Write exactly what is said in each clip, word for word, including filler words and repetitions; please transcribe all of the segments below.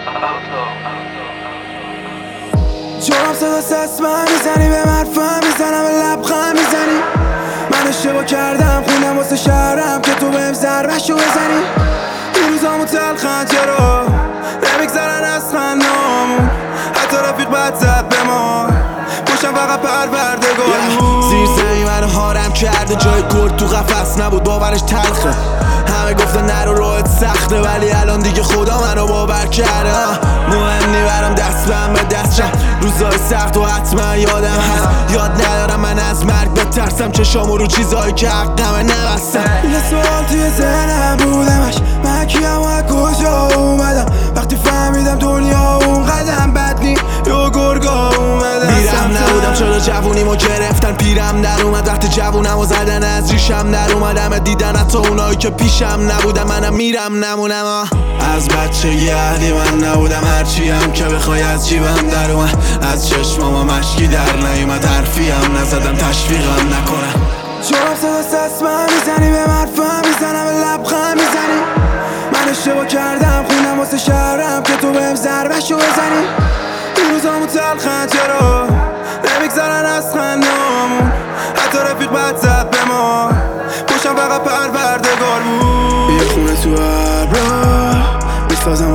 جرم صدا سسمن میزنی به مرفم میزنم به لبخند میزنی من اشتباه کردم خوندم واسه شهرم که تو بهم ضربشو بزنی این روزامو تلخن چرا نمیگذرن از خندامون حتی رفیق بد زد به ما پشتم فقط پروردگار بود زیر زمین منو هارم کرده جای گرد تو قفس نبود باورش تلخه همه گفتن نرو راهت سخته ولی الان دیگه خدا منو باور کرده مهم نی برام دست بهم به دست شم روزای سخت و حتما یادم هست یاد ندارم من از مرگ بترسم چشامو رو چیزایی که حقمه نبستم یه سوال توی ذهنم بودمش من کیم و از کجا اومدم وقتی فهمیدم دنیا اون قدم بد نی یا گرگا اومدم میرم نبودم چرا جوونیمو گرفتن پیرم در اومد وقتی جوونمو زدن از ریشم در اومدم دیدن حتی اونایی که پیشم نبودم منم میرم نمونم از بچگی اهلی من نبودم هرچی هم که بخوای از جیبم در اومد از چشمام مشکی در نیومد حرفی هم نزدم تشویقم نکنم جرم صدا سسمن میزنی به مرفم میزنم به لبخند میزنی من اشتباه کردم خوندم واسه شهرم که تو بهم ضربشو بزنی این روزامو تلخن چرا نمیگذرن از خندامون حتی رفیق بد زد به ما پشتم فقط پروردگار بود یه خونه تو هر راه میسازم و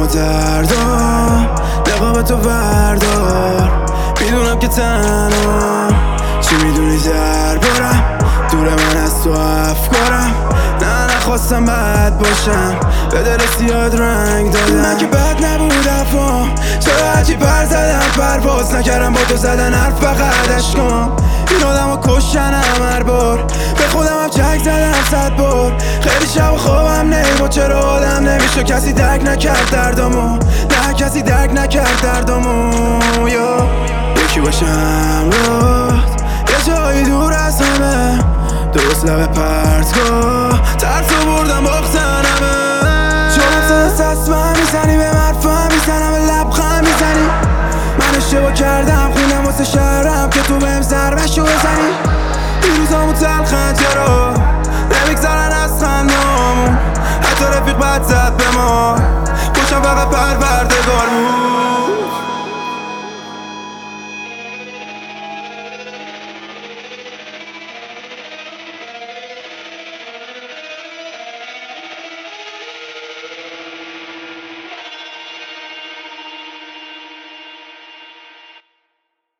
دردام نقاب تو بردار میدونم که تنها چی میدونی دربارم دور من از تو افکارم نه نخواستم بد باشم به دل سیاد رنگ دادم من که بد نبود افام چرا عجیب پر زدم پرواز نکردم با تو زدن حرف فقط عشقم این آدم ها کشتنم هر بار به خودم هم چک زدم صد بار خیلی شب و خوابم نیبا چرا آدم نمیشه کسی درک نکرد دردامو نه کسی درک نکرد دردامو یا یکی باشه همراهت یه جایی دور از همه درست لب پرتگاه ترسو بردم بختنمه جرم صدا سسمن میزنی به مرفم میزنم به لبخند میزنی من اشتباه کردم خوندم واسه شهرم که تو بهم ضربشو بزنی این روزامو تلخن چرا نمیگذرن از خندامون حتی رفیق بد زد به ما پشتم فقط پروردگار بود